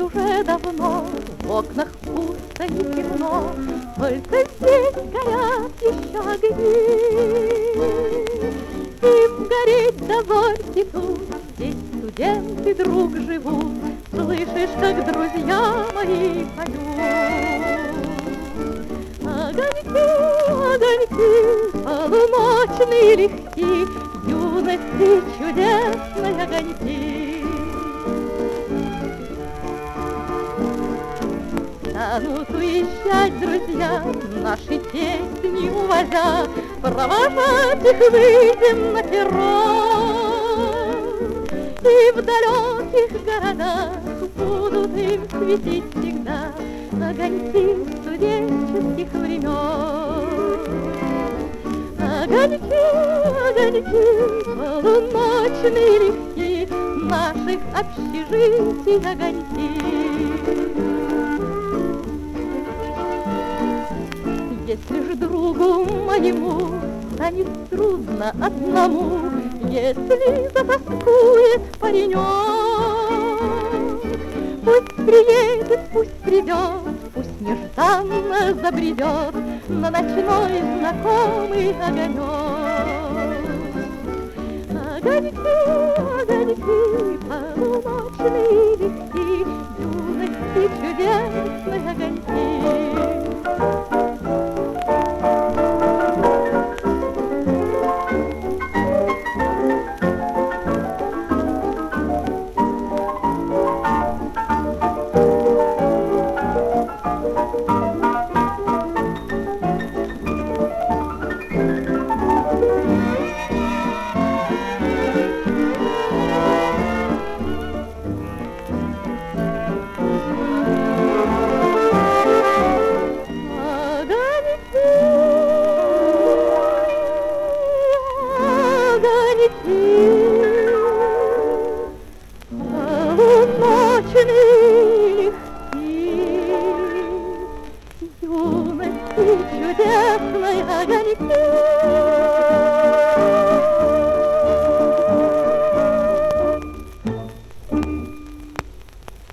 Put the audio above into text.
уже давно, в окнах пусто и темно, только здесь горят еще огни. Им гореть дозвольте тут, здесь студенты друг живут, слышишь, как друзья мои поют. Огоньки, огоньки, полуночные легки, юности чудесные огоньки. Станут уезжать друзья, наши песни увозя, провожать их выйдем на перрон. И в далеких городах будут им светить всегда огоньки студенческих времен. Огоньки, огоньки, полуночные легки, наших общежитий огоньки. Если ж другу моему станет трудно одному, если затоскует паренек, пусть приедет, пусть придет, пусть нежданно забредет на ночной знакомый огонек. Огоньки, огоньки, полуночные легки, юности чудесные огоньки.